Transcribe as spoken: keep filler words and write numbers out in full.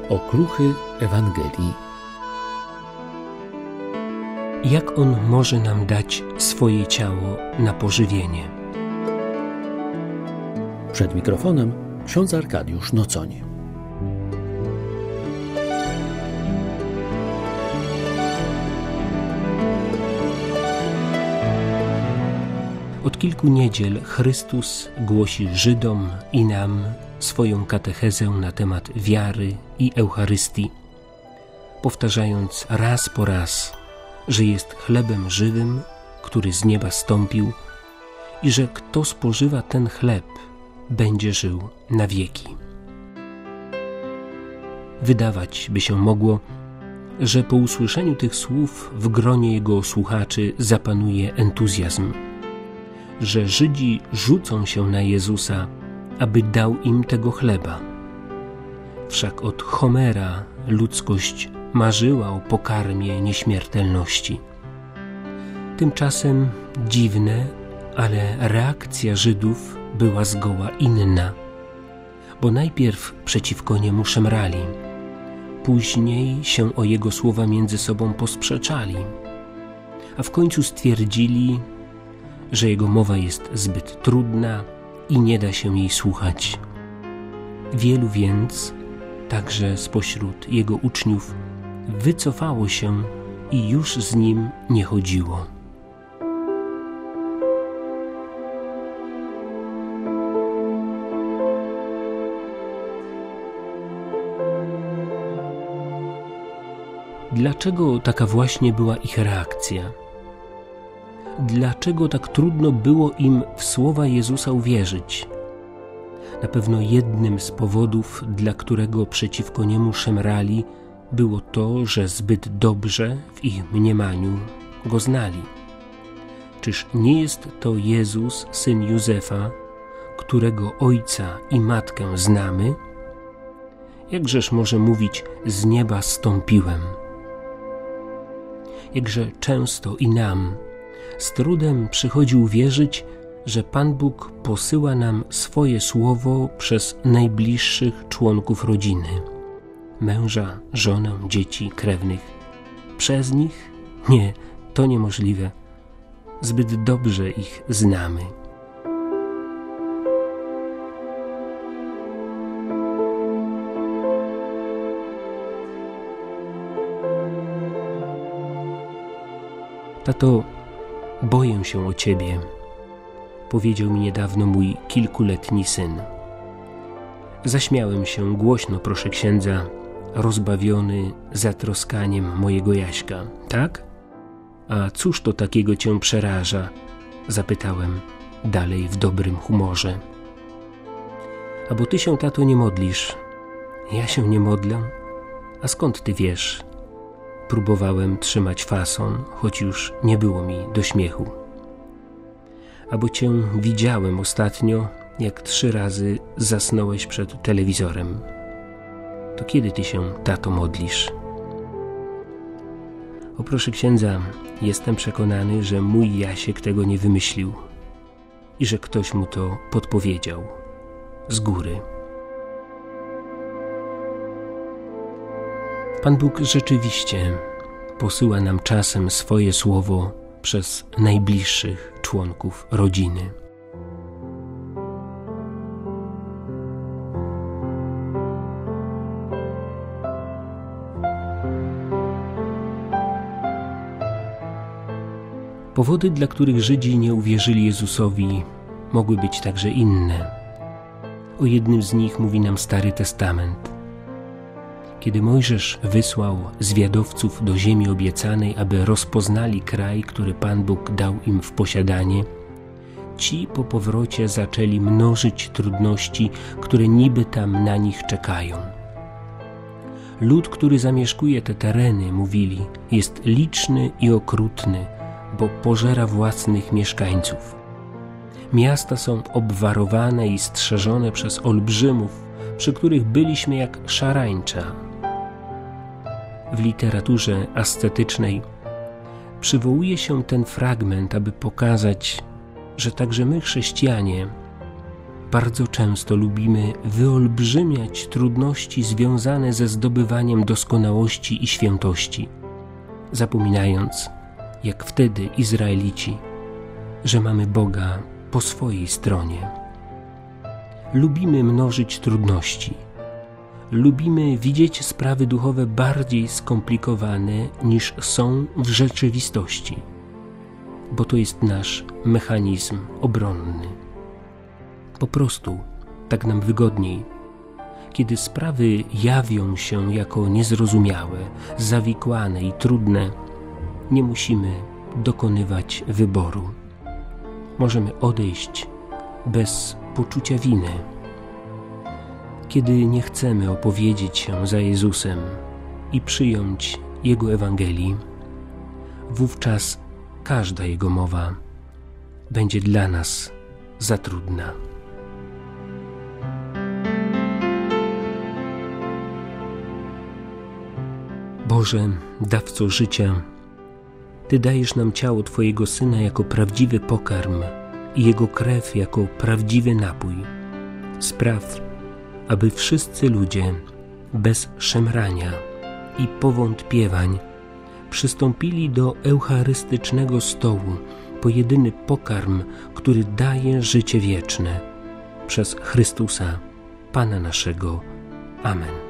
Okruchy Ewangelii. Jak On może nam dać swoje ciało na pożywienie? Przed mikrofonem ksiądz Arkadiusz Nocoń. Od kilku niedziel Chrystus głosi Żydom i nam swoją katechezę na temat wiary i Eucharystii, powtarzając raz po raz, że jest chlebem żywym, który z nieba stąpił i że kto spożywa ten chleb, będzie żył na wieki. Wydawać by się mogło, że po usłyszeniu tych słów w gronie Jego słuchaczy zapanuje entuzjazm, że Żydzi rzucą się na Jezusa, aby dał im tego chleba. Wszak od Homera ludzkość marzyła o pokarmie nieśmiertelności. Tymczasem dziwne, ale reakcja Żydów była zgoła inna, bo najpierw przeciwko niemu szemrali, później się o jego słowa między sobą posprzeczali, a w końcu stwierdzili, że jego mowa jest zbyt trudna i nie da się jej słuchać. Wielu więc, także spośród jego uczniów, wycofało się i już z nim nie chodziło. Dlaczego taka właśnie była ich reakcja? Dlaczego tak trudno było im w słowa Jezusa uwierzyć? Na pewno jednym z powodów, dla którego przeciwko niemu szemrali, było to, że zbyt dobrze w ich mniemaniu go znali. Czyż nie jest to Jezus, syn Józefa, którego ojca i matkę znamy? Jakżeż może mówić: z nieba stąpiłem? Jakże często i nam z trudem przychodzi uwierzyć, że Pan Bóg posyła nam swoje słowo przez najbliższych członków rodziny, męża, żonę, dzieci, krewnych. Przez nich? Nie, to niemożliwe. Zbyt dobrze ich znamy. Tato, boję się o Ciebie, powiedział mi niedawno mój kilkuletni syn. Zaśmiałem się głośno, proszę księdza, rozbawiony zatroskaniem mojego Jaśka. Tak? A cóż to takiego Cię przeraża? Zapytałem, dalej w dobrym humorze. A bo Ty się, tato, nie modlisz. Ja się nie modlę? A skąd Ty wiesz? Próbowałem trzymać fason, choć już nie było mi do śmiechu. A bo Cię widziałem ostatnio, jak trzy razy zasnąłeś przed telewizorem. To kiedy Ty się, tato, modlisz? O, proszę księdza, jestem przekonany, że mój Jasiek tego nie wymyślił i że ktoś mu to podpowiedział z góry. Pan Bóg rzeczywiście posyła nam czasem swoje słowo przez najbliższych członków rodziny. Powody, dla których Żydzi nie uwierzyli Jezusowi, mogły być także inne. O jednym z nich mówi nam Stary Testament. Kiedy Mojżesz wysłał zwiadowców do ziemi obiecanej, aby rozpoznali kraj, który Pan Bóg dał im w posiadanie, ci po powrocie zaczęli mnożyć trudności, które niby tam na nich czekają. Lud, który zamieszkuje te tereny, mówili, jest liczny i okrutny, bo pożera własnych mieszkańców. Miasta są obwarowane i strzeżone przez olbrzymów, przy których byliśmy jak szarańcza. W literaturze ascetycznej przywołuje się ten fragment, aby pokazać, że także my, chrześcijanie, bardzo często lubimy wyolbrzymiać trudności związane ze zdobywaniem doskonałości i świętości, zapominając, jak wtedy Izraelici, że mamy Boga po swojej stronie. Lubimy mnożyć trudności. Lubimy widzieć sprawy duchowe bardziej skomplikowane niż są w rzeczywistości, bo to jest nasz mechanizm obronny. Po prostu tak nam wygodniej. Kiedy sprawy jawią się jako niezrozumiałe, zawikłane i trudne, nie musimy dokonywać wyboru. Możemy odejść bez poczucia winy. Kiedy nie chcemy opowiedzieć się za Jezusem i przyjąć Jego Ewangelii, wówczas każda Jego mowa będzie dla nas za trudna. Boże, dawco życia, Ty dajesz nam ciało Twojego Syna jako prawdziwy pokarm i Jego krew jako prawdziwy napój. Spraw, aby wszyscy ludzie bez szemrania i powątpiewań przystąpili do eucharystycznego stołu po jedyny pokarm, który daje życie wieczne, przez Chrystusa, Pana naszego. Amen.